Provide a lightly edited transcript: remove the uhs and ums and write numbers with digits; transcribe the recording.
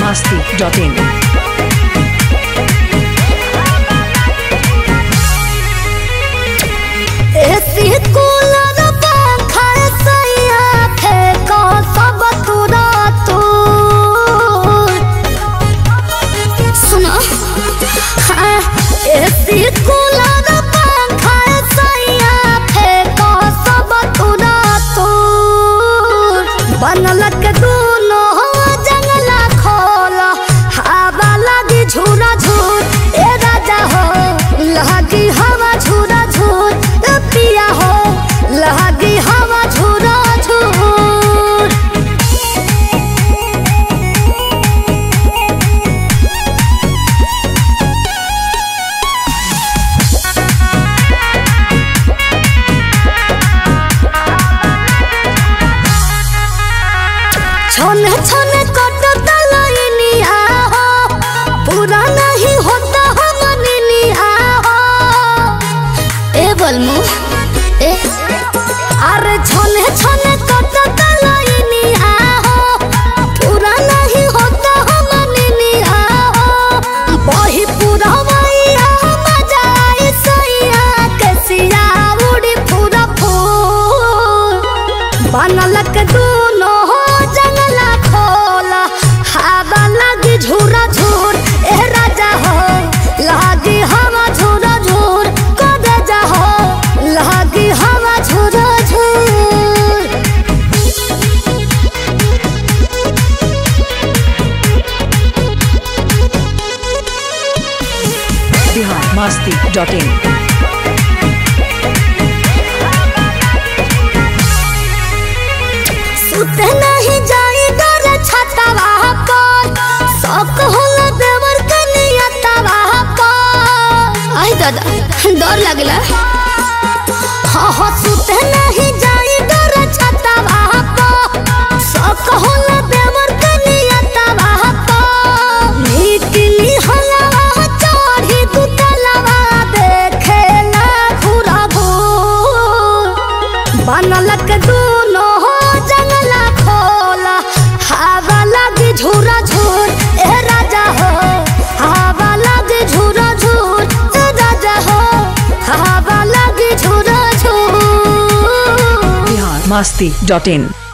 biharmasti.in ऐसी cooler पंखा सैया फेंको सब तुरा तू सुनो हाँ ऐसी कूलर पंखा सैया फेंको सब तुरा तू बनल के दोनों जंगला खोला हवा लगी झूरा झूर ए राजा हो लगी हवा झूरा झूर पिया हो लगी हवा झूरा झूर छोने छोने कटता लाइनिया हो पूरा नहीं होता हमनिया हो ए बलमु ए अरे छोने छोने कटता लाइनिया हो पूरा नहीं होता हमनिया हो वही पूरा वैया मजा आई सैया कैसिया उड़ी पूरा फूल बनल के दोनों जंगला खोला हवा लगी झूरा झूर ए राजा हो लगी हवा झूरा झूर को राजा हो लगी हवा झूरा झूर biharmasti.in सुते नहीं जाई डर छतवा पर शौक होला देवर के नियतवा पर आई दादा डर लगला हाँ हाँ सुते नहीं जाई डर छतवा पर शौक होला देवर के नियतवा पर निकली हलवा चढ़ी दुतलवा देखेला घुरा घूर बनल के दोनों जंगला खोला हवा लगी झूरा झूर ए राजा हो हवा लगी झूरा झूर ए राजा हो हवा लगी झूरा झूर biharmasti.in